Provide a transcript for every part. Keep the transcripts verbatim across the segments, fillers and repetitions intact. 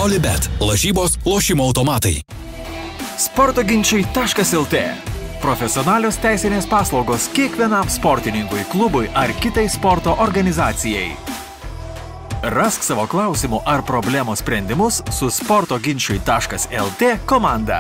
Olibet – lažybos lošimo automatai. sportoginčiai taškas lt. Profesionalios teisinės paslaugos kiekvienam sportininkui, klubui ar kitai sporto organizacijai. Rask savo klausimų ar problemos sprendimus su sportoginčiai taškas lt komanda.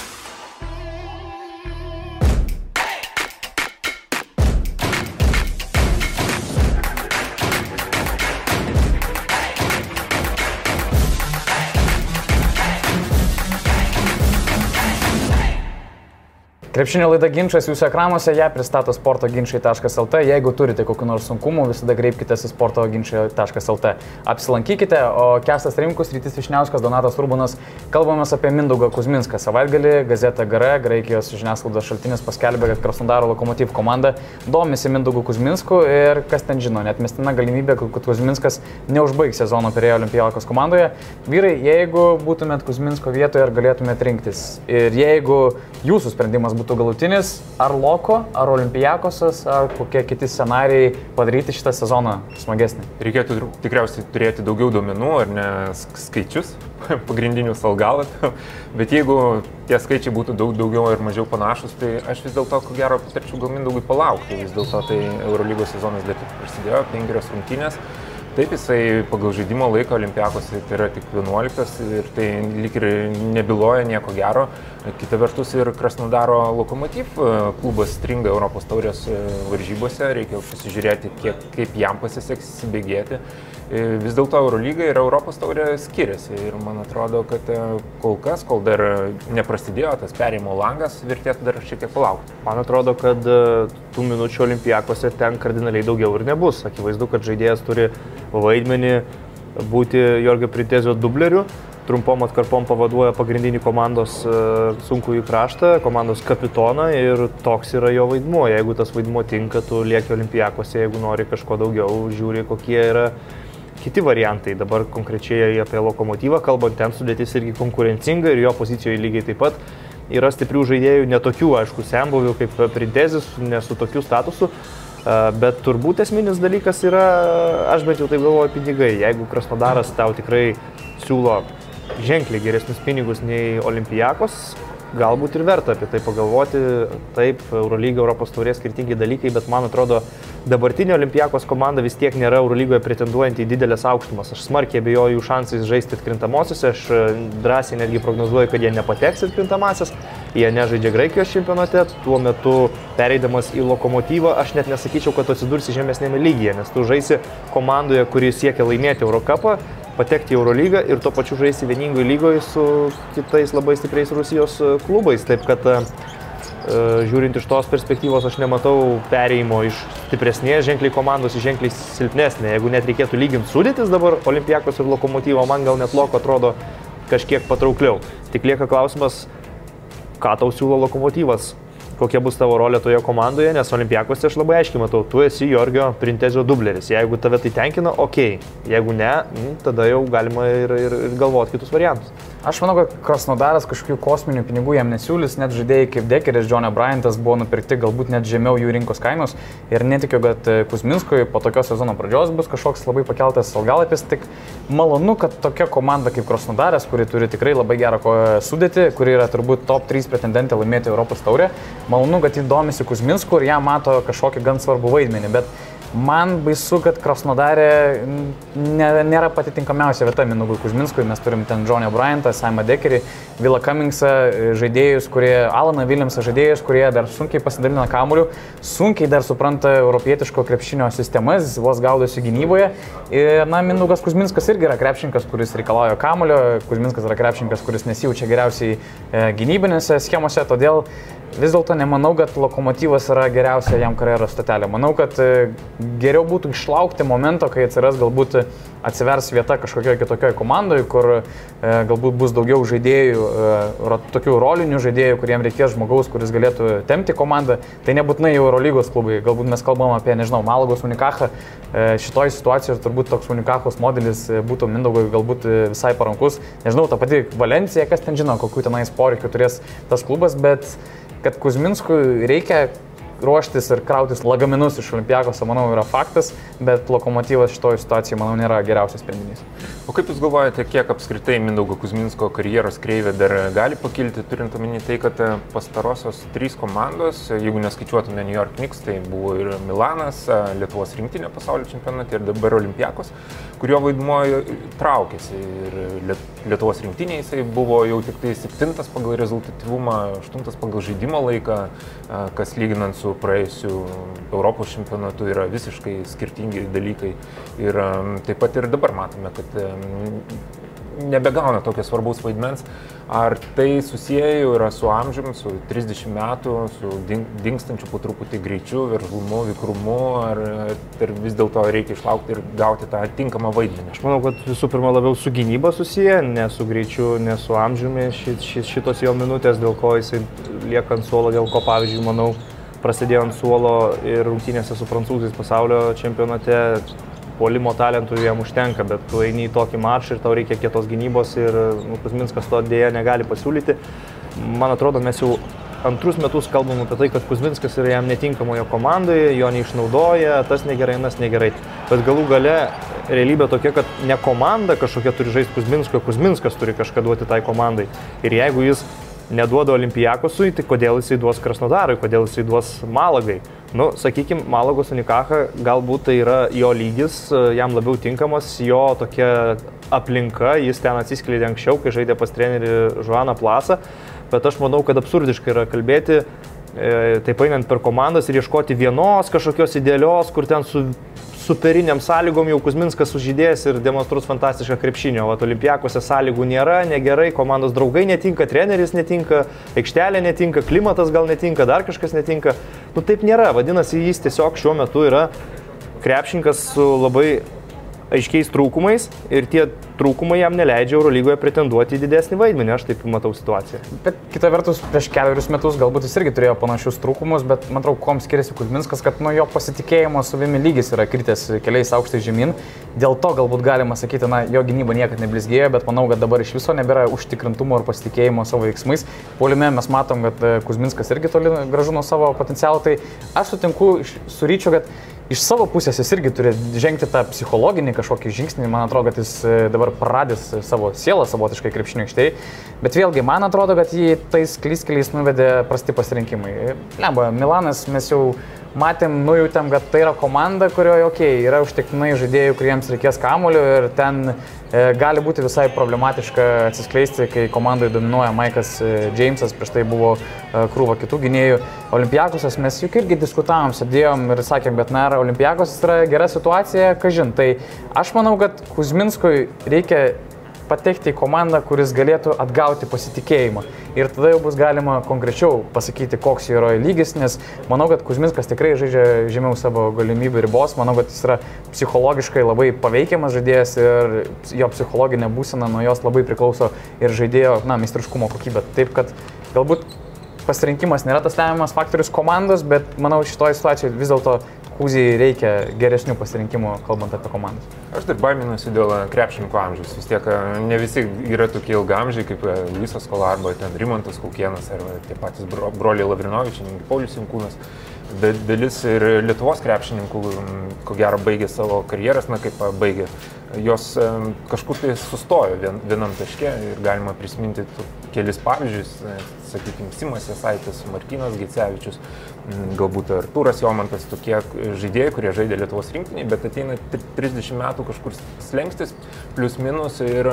Krepšinio laida Ginčas jūsų ekranuose, ją pristato sportoginčiai taškas lt. Jeigu turite kokių nors sunkumų, visada kreipkitės į sportoginčiai taškas lt. Apsilankykite, o Kęstas Rimkus, Rytis Vyšniauskas, Donatas Urbonas, kalbamės apie Mindaugą Kuzminską. Savaitgalį gazeta G R, Graikijos žiniasklaidos šaltinis, paskelbė, kad Krasnodaro Lokomotiv komanda domisi Mindaugu Kuzminsku ir kas ten žino, net mestina galimybė, kad Kuzminskas neužbaigs sezono Pirėjo Olimpijakos komandoje. Vyrai, jeigu būtumėt Kuzminsko vietoje, ar galėtumėt rinktis? Ir jeigu jūsų sprendimas būtų galutinis, ar Loko, ar Olimpijakosas, ar kokie kiti scenarijai padaryti šitą sezoną smagesnį? Reikėtų tikriausiai turėti daugiau duomenų, ar ne skaičius, pagrindinius algalapių, bet jeigu tie skaičiai būtų daug daugiau ir mažiau panašus, tai aš vis dėlto, ko gero, patarčiau gal Mindaugui palaukti, vis dėlto tai Eurolygos sezonas dar tik prasidėjo, penkerios rungtynės. Taip, jisai pagal žaidimo laiką Olimpijakose tai yra tik vienuoliktas ir tai lyg ir nebyloja nieko gero. Kita vertus ir Krasnodaro Lokomotiv klubas stringa Europos taurės varžybose, reikia pasižiūrėti, kiek, kaip jam pasiseks įsibėgėti. Vis dėlto Eurolyga ir Europos taurė skiriasi ir man atrodo, kad kol kas, kol dar neprasidėjo tas perėjimo langas, vertėtų dar šiek tiek palaukti. Man atrodo, kad tų minučių Olimpijakose ten kardinaliai daugiau ir nebus. Akivaizdu, kad žaidėjas turi vaidmenį būti Jorgio Printezio dubleriu. Trumpom atkarpom pavaduoja pagrindinį komandos sunkųjį kraštą, komandos kapitoną ir toks yra jo vaidmuo. Jeigu tas vaidmuo tinka, tu lieki Olimpijakose, jeigu nori kažko daugiau, žiūri, kokie yra kiti variantai. Dabar konkrečiai apie Lokomotyvą, kalbant, ten sudėtis irgi konkurencinga ir jo pozicijoje lygiai taip pat yra stiprių žaidėjų, netokių, aišku, senbuvių kaip Printezis, nesu tokių statusų. Bet turbūt esminis dalykas yra, aš bent jau taip galvoju, pinigai. Jeigu Krasnodaras tau tikrai siūlo ženkliai geresnius pinigus nei Olimpijakos, galbūt ir verta apie tai pagalvoti. Taip, Eurolyga, Europos taurės skirtingi dalykai, bet man atrodo, dabartinė Olimpijakos komanda vis tiek nėra Eurolygoje pretenduojant į didelės aukštumas. Aš smarkiai abejoju jų šansais žaisti atkrintamosiose, aš drąsiai netgi prognozuoju, kad jie nepateks atkrintamasias. Jie nežaidžia Graikijos čempionate, tuo metu pereidamas į Lokomotyvą, aš net nesakyčiau, kad atsidursi žemesnėme lygyje, nes tu žaisi komandoje, kuri siekia laimėti Eurocupą, patekti į Eurolygą ir tuo pačiu žaisti vieningoje lygoje su kitais labai stipriais Rusijos klubais. Taip kad žiūrint iš tos perspektyvos, aš nematau perėjimo iš stipresnės ženkliai komandos į ženkliai silpnesnė. Jeigu net reikėtų lyginti sudėtis dabar Olimpijakos ir Lokomotyvo, man gal net Loko atrodo kažkiek patraukliau. Tik lieka klausimas, ką tau siūlo Lokomotyvas, kokia bus tavo rolė toje komandoje, nes Olimpijakose aš labai aiškiai matau, tu esi Jorgio Printezio dubleris. Jeigu tave tai tenkina, okei. Jeigu ne, tada jau galima ir, ir, ir galvoti kitus variantus. Aš manau, kad Krasnodaras kažkokių kosminių pinigų jam nesiūlys, net žaidėjai kaip Dekeris, Johnny Bryantas buvo nupirkti galbūt net žemiau jų rinkos kainos ir netikiu, kad Kuzminskui po tokios sezono pradžios bus kažkoks labai pakeltas algalapis. Tik malonu, kad tokia komanda kaip Krasnodaras, kuri turi tikrai labai gerą sudėtį, kuri yra turbūt top trys pretendentė laimėti Europos taurę, malonu, kad jį domisi Kuzminsku ir jam mato kažkokį gan svarbų vaidmenį, bet man baisu, kad Krasnodarė nėra pati tinkamiausia vieta Mindaugui Kuzminskui. Mes turim ten Johnny Bryantą, Simą Dekerį, Willą Cummingsą, žaidėjus, kurie, Alaną Williamsą, žaidėjus, kurie dar sunkiai pasidalina kamuoliu, sunkiai dar supranta europietiško krepšinio sistemas, vos gaudosi gynyboje. Ir, na, Mindaugas Kuzminskas irgi yra krepšininkas, kuris reikalauja kamuolio, Kuzminskas yra krepšininkas, kuris nesijaučia geriausiai e, gynybinėse schemose, todėl vis dėlto nemanau, kad Lokomotyvas yra geriausia jam karjeros stotelė. Manau, kad geriau būtų išlaukti momento, kai atsiras galbūt atsivers vieta kažkokioje kitokioje komandoje, kur e, galbūt bus daugiau žaidėjų, e, tokių rolinių žaidėjų, kuriems reikės žmogaus, kuris galėtų tempti komandą. Tai nebūtinai jau Eurolygos klubai. Galbūt mes kalbam apie, nežinau, Malagos Unikachą. E, šitoj situacijoje turbūt toks Unikachos modelis būtų Mindaugui galbūt visai parankus. Nežinau, ta pati Valencija, kas ten žino, kokių tenais poreikių turės tas klubas, bet kad Kuzminskui reikia ruoštis ir krautis lagaminus iš Olimpiakos, manau, yra faktas, bet Lokomotyvas šitoje situacijoje, manau, nėra geriausias sprendinys. O kaip Jūs galvojate, kiek apskritai Mindaugo Kuzminsko karjeros kreivė dar gali pakilti, turint omeny tai, kad pastarosios trys komandos, jeigu neskaičiuotume New York Knicks, tai buvo ir Milanas, Lietuvos rinktinė pasaulio čempionate ir dabar Olimpiakos, kurio vaidmuo traukėsi. Ir Lietuvos rinktinė jisai buvo jau tik tai septintas pagal rezultatyvumą, aštuntas pagal žaidimo laiką, kas lyginant su praėjusiu Europos čempionatu yra visiškai skirtingi dalykai. Ir taip pat ir dabar matome, kad nebegauna tokio svarbaus vaidmens. Ar tai susiję yra su amžiumi, su trisdešimt metų, su dingstančiu po truputį greičiu, veržlumu, vikrumu, ar, ar vis dėlto reikia išlaukti ir gauti tą tinkamą vaidmenį? Aš manau, kad visų pirma labiau su gynyba susiję, ne su greičiu, ne su amžiumi šit, šit, šitos jo minutės, dėl ko jisai lieka ant suolo, dėl ko, pavyzdžiui, manau, prasidėjo ant suolo ir rungtynėse su prancūzais pasaulio čempionate. Puolimo talentų jam užtenka, bet tu eini į tokį mačą ir tau reikia kietos gynybos ir nu, Kuzminskas to dėja negali pasiūlyti. Man atrodo, mes jau antrus metus kalbam apie tai, kad Kuzminskas yra jam netinkamoje komandoje, jo neišnaudoja, tas negerai, tas negerai. Bet galų gale realybė tokia, kad ne komanda kažkokia turi žaisti Kuzminsko, Kuzminskas turi kažką duoti tai komandai. Ir jeigu jis neduoda Olimpiakosui, tai kodėl jisai duos Krasnodarui, kodėl jisai duos Malagai. Nu, sakykime, Malagos Unikaha galbūt tai yra jo lygis, jam labiau tinkamas, jo tokia aplinka, jis ten atsiskleidė anksčiau, kai žaidė pas trenerį Žuaną Plasą, bet aš manau, kad absurdiškai yra kalbėti, e, taip einant per komandas ir ieškoti vienos kažkokios idealios, kur ten su superiniam sąlygom jau Kuzminskas sužydės ir demonstruos fantastišką krepšinio. O Olimpiakose sąlygų nėra, negerai, komandos draugai netinka, treneris netinka, aikštelė netinka, klimatas gal netinka, dar kažkas netinka. Nu taip nėra, vadinasi, jis tiesiog šiuo metu yra krepšininkas su labai aiškiais trūkumais ir tie trūkumai jam neleidžia Eurolygoje pretenduoti į didesnį vaidmenį, aš taip matau situaciją. Bet kita vertus, prieš keliarius metus galbūt jis irgi turėjo panašius trūkumus, bet man atrodo, kuom skiriasi Kuzminskas, kad nuo jo pasitikėjimo savimi lygis yra kritęs keliais aukštais žemyn. Dėl to galbūt galima sakyti, na, jo gynyba niekad neblizgėjo, bet manau, kad dabar iš viso nebėra užtikrintumo ir pasitikėjimo savo veiksmais. Puolime mes matom, kad Kuzminskas irgi toli gražu nuo savo potencialo, tai aš sutinku su Ryčiu, kad iš savo pusės jis irgi turi žengti tą psichologinį kažkokį žingsnį, man atrodo, kad jis dabar praradęs savo sielą savotiškai krepšinio aikštėje, bet vėlgi man atrodo, kad jį tais klystkeliais nuvedė prasti pasirinkimai. Lemba, Milanas mes jau matėm, nujautėm, kad tai yra komanda, kurioje, okei, okay, yra užtektinai žaidėjų, kuriems reikės kamuolio ir ten e, gali būti visai problematiška atsiskleisti, kai komandoje dominuoja Maikas Džeimsas, prieš tai buvo e, krūva kitų gynėjų. Olimpiakosas mes juk irgi diskutavom, sėdėjom ir sakėm, bet na, Olimpiakosas yra gera situacija, kažin. Tai aš manau, kad Kuzminskui reikia patekti į komandą, kuris galėtų atgauti pasitikėjimą. Ir tada jau bus galima konkrečiau pasakyti, koks jo yra lygis, nes manau, kad Kuzminskas tikrai žaidžia žemiau savo galimybių ribos. Manau, kad jis yra psichologiškai labai paveikiamas žaidėjas ir jo psichologinė būsena nuo jos labai priklauso ir žaidėjo, na, meistriškumo kokybė. Taip, kad galbūt pasirinkimas nėra tas lemiamas faktorius komandos, bet manau, šitoje situacijoje vis dėlto Kuzijai reikia geresnių pasirinkimų, kalbant apie komandas. Aš dar baiminuosi dėl krepšininkų amžiaus. Vis tiek ne visi yra tokie ilgamžiai kaip Luisas Skola arba ten Rimantas Kaukėnas ar tie patys bro, broliai Lavrinovičiai, Paulius Jankūnas. Dalis ir Lietuvos krepšininkų, ko gero, baigė savo karjeras, na kaip baigė, jos kažkur tai sustojo vien, vienam taške ir galima prisiminti kelis pavyzdžius, sakykime, Simas Jasaitis, Martynas Gecevičius, galbūt Artūras Jomantas, tokie žaidėjai, kurie žaidė Lietuvos rinktinėje, bet ateina trisdešimt metų kažkur slengstis, plius minus ir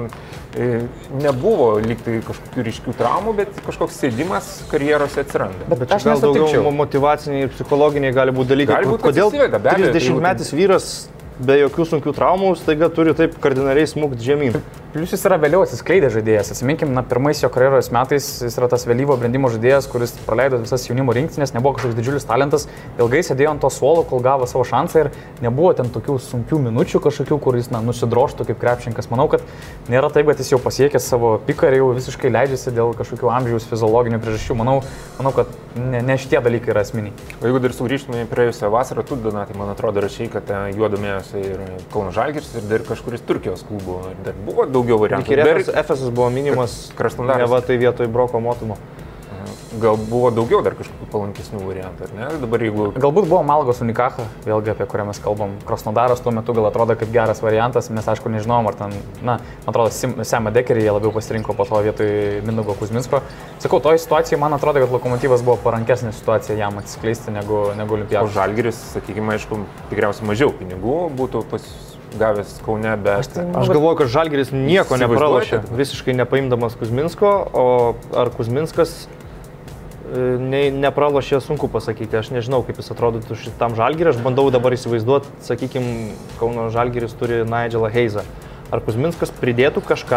e, nebuvo lygtai kažkokių ryškių traumų, bet kažkoks sėdimas karjerose atsiranda. Bet, bet aš gal daugiau motyvaciniai ir psichologiniai gali būti dalykai, gali būt, kodėl atsisiveda, trisdešimtmetis vyras be jokių sunkių traumų staiga turi taip kardinaliai smukti žemyn. Plius jis yra vėliau atsiskleidęs žaidėjas. Atsiminkim, na, pirmais jo karjeros metais jis yra tas vėlyvo brendimo žaidėjas, kuris praleido visas jaunimo rinktinės, nebuvo kažkoks didžiulis talentas, ilgai sėdėjo ant to suolo, kol gavo savo šansą ir nebuvo ten tokių sunkių minučių kažkokių, kur jis, na, nusidroštų kaip krepšininkas. Manau, kad nėra taip, kad jis jau pasiekė savo piką ir jau visiškai leidžiasi dėl kažkokių amžiaus fiziologinių priežasčių. Manau, manau kad ne, ne šitie dalykai yra esminiai. O jeigu dar sugrįžtume į praėjusią vasarą, tu, Donatai, man atrodo, rašei, kad juo domėjosi ir Kauno Žalgiris ir dar kažkuris Turkijos klubų. Dar buvo daugiau variantų. Efesas buvo minimas, ne va tai vietoj Broko Motumo. gal buvo daugiau dar kažkokių palankesnių variantų, ar ne? Dabar jeigu... Galbūt buvo Malagos Unikacha, vėlgi apie kurią mes kalbam. Krasnodaras tuo metu gal atrodo kaip geras variantas, mes aišku nežinom, ar ten, na, man atrodo, Semą Dekerį jie labiau pasirinko po to vietoj Mindaugo Kuzminsko. Sakau, toj situacijai man atrodo, kad Lokomotyvas buvo parankesnė situacija jam atsiskleisti negu, negu Olimpiakos. O Žalgiris, sakykime, aišku, tikriausiai mažiau pinigų būtų pas... gavęs Kaune, bet... Aš, aš galvoju, kad Žalgiris nieko nepralošė, visiškai nepaimdamas Kuzminsko, o ar Kuzminskas ne, nepralošė, sunku pasakyti. Aš nežinau, kaip jis atrodytų šitam Žalgirį. Aš bandau dabar įsivaizduoti, sakykime, Kauno Žalgiris turi Nigelą Heizą. Ar Kuzminskas pridėtų kažką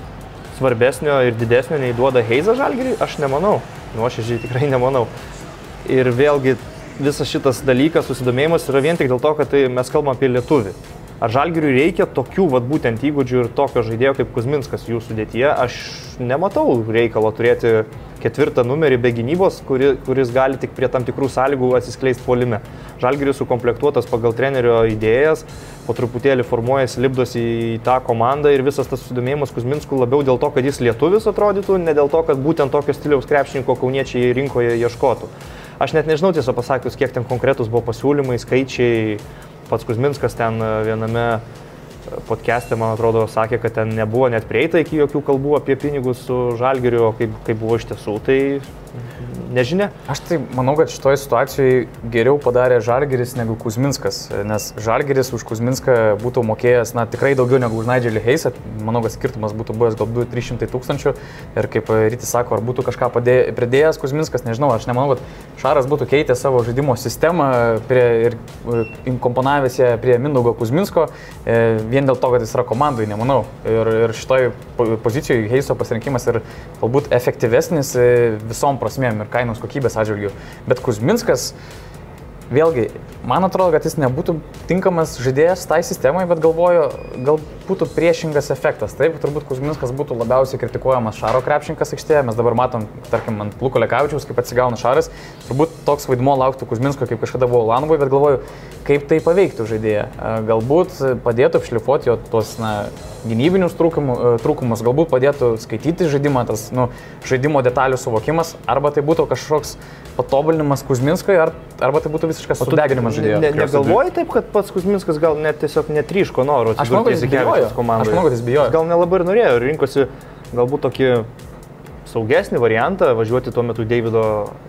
svarbesnio ir didesnio nei duoda Heizą Žalgirį? Aš nemanau. Nuoširdžiai tikrai nemanau. Ir vėlgi visas šitas dalykas, susidomėjimas yra vien tik dėl to, kad tai mes kalbam apie lietuvį. Ar Žalgiriui reikia tokių, vat, būtent įgūdžių ir tokio žaidėjo kaip Kuzminskas jų sudėtyje? Aš nematau reikalo turėti ketvirtą numerį be gynybos, kuri, kuris gali tik prie tam tikrų sąlygų atsiskleisti puolime. Žalgiris sukomplektuotas pagal trenerio idėjas, po truputėlį formuojasi, lipdosi į tą komandą ir visas tas susidomėjimas Kuzminskų labiau dėl to, kad jis lietuvis atrodytų, ne dėl to, kad būtent tokio stiliaus krepšininko kauniečiai rinkoje ieškotų. Aš net nežinau tiesą pasakius, kiek ten konkretus buvo pasiūlymai, skaičiai. Pats Kuzminskas ten viename podcast'e, man atrodo, sakė, kad ten nebuvo net prieita iki jokių kalbų apie pinigus su Žalgiriu, o kaip, kaip buvo iš tiesų, tai nežinia. Aš tai manau, kad šitoje situacijoje geriau padarė Žalgiris negu Kuzminskas, nes Žalgiris už Kuzminską būtų mokėjęs, na, tikrai daugiau negu už Nigelį Heizą. Manau, kad skirtumas būtų buvęs gal du trys šimtai tūkstančių ir kaip Rytis sako, ar būtų kažką padė, pridėjęs Kuzminskas, nežinau, aš nemanau, kad Šaras būtų keitę savo žaidimo sistemą prie, ir inkomponavęs ją prie Mindaugo Kuzminsko vien dėl to, kad jis yra komandai, nemanau. Ir, ir šitoj pozicijoje Heizo pasirinkimas ir galbūt efektyvesnis visom prasmėm ir kainos kokybės atžvilgių. Bet Kuzminskas, vėlgi, man atrodo, kad jis nebūtų tinkamas žaidėjas tai sistemai, bet galvoju, gal būtų priešingas efektas. Taip, turbūt Kuzminskas būtų labiausiai kritikuojamas Šaro krepšininkas aikštėje. Mes dabar matom, tarkim, ant Luko Lekavičiaus, kaip atsigauna Šaras. Turbūt toks vaidmuo lauktų Kuzminsko, kaip kažkada buvo Ulanovui, bet galvoju, kaip tai paveiktų žaidėją. Galbūt padėtų apšlifuoti jo tos, na, gynybinius trūkumus, galbūt padėtų skaityti žaidimą, tas, nu, žaidimo detalių suvokimas, arba tai būtų kažkoks patobulinimas Kuzminskui, ar, arba tai būtų visiškas sudeginimas žaidėjo. Ne, ne, negalvoji taip, kad pats Kuzminskas gal net tiesiog netryško noro atsidurti Jasikevičiaus komandoje? Aš manau, kad jis bijojo. Gal nelabai ir norėjo, rinkosi galbūt tokį saugesnį variantą, važiuoti tuo metu Deivido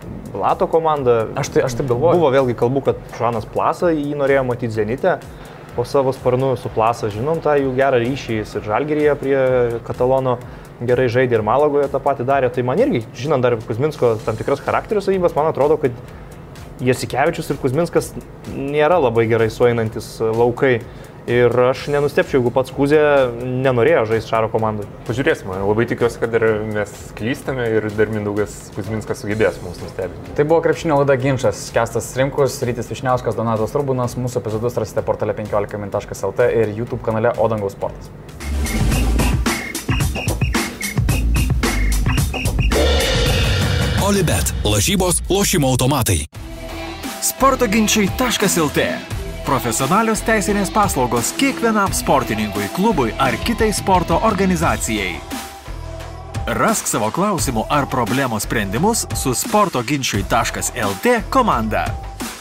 Blato komandą. Aš, tai, aš taip galvoju. Buvo vėlgi kalbų, kad Žanas Plasa jį norėjo matyti Zenite. Po savo sparnu su Plasa žinom tą jų gerą ryšį, jis ir Žalgiryje prie Katalono gerai žaidė ir Malagoje tą patį darė. Tai man irgi, žinant dar Kuzminsko tam tikras charakterio savybės, man atrodo, kad Jasikevičius ir Kuzminskas nėra labai gerai sueinantis laukai. Ir aš nenustepčiau, jeigu pats Kuzė nenorėjo žaisti Šaro komandai. Pažiūrėsime, labai tikiuosi, kad ir mes klystame ir dar Mindaugas Kuzminskas sugebės mums nustebinti. Tai buvo krepšinio laida Ginčas. Kęstas Rimkus, Rytis Vyšniauskas, Donatas Urbonas. Mūsų epizodus rasite portale penkiolika min taškas lt ir YouTube kanale Odangau sportas. Olibet. Lažybos, lošimo automatai. sportoginčiai taškas lt. Profesionalios teisinės paslaugos kiekvienam sportininkui, klubui ar kitai sporto organizacijai. Rask savo klausimų ar problemos sprendimus su sportoginčiai taškas lt komanda.